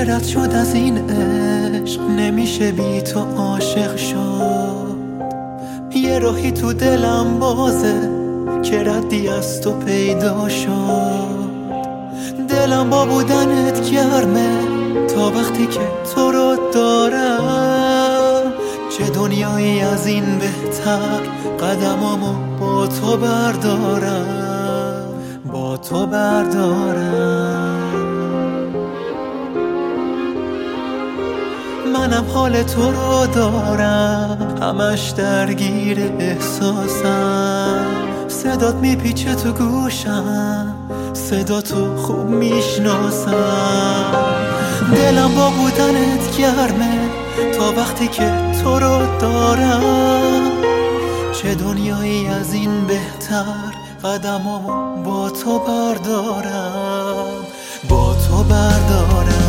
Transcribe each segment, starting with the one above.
که رد شد از این عشق نمیشه بی تو عاشق شد. یه راهی تو دلم بازه که ردی از تو پیدا شد. دلم با بودنت گرمه تا وقتی که تو رو دارم. چه دنیایی از این بهتر قدمامو با تو بردارم، با تو بردارم. منم حال تو رو دارم، همش درگیر احساسم. صدات میپیچه تو گوشم، صدا تو خوب میشناسم. دلم با بودنت گرمه تا وقتی که تو رو دارم. چه دنیایی از این بهتر قدمامو با تو بردارم، با تو بردارم.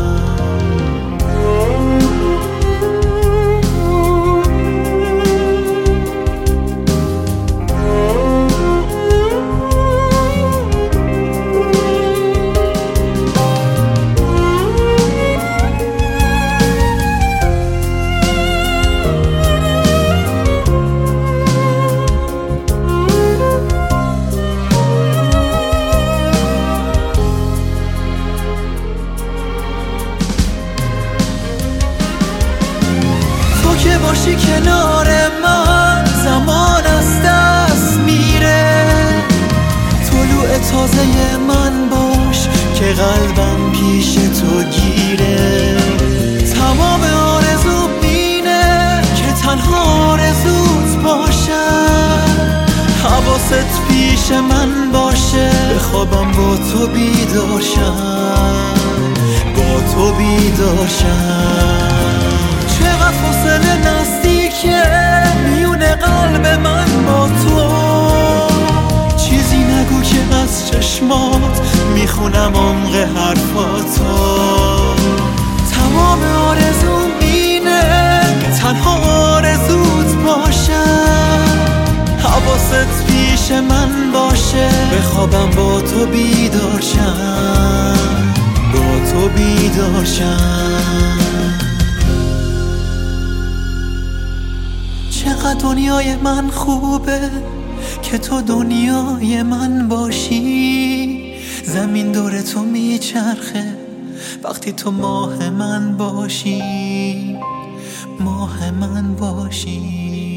که باشی کنار من زمان از دست میره. طلوع تازه من باش که قلبم پیش تو گیره. تمام آرزو اینه که تنها آرزوت باشم. حواست پیش من باشه بخوابم با تو بیدار شم، با تو بیدار شم. چقدر فاصله نزدیکه میونه قلب من با تو. چیزی نگو که از چشمات میخونم عمق حرفاتو. تمام آرزوم اینه تنها آرزوت باشم. حواست پیش من باشه بخوابم با تو بیدار شم، با تو بیدار شم. چقدر دنیای من خوبه که تو دنیای من باشی. زمین دور تو میچرخه وقتی تو ماه من باشی، ماه من باشی.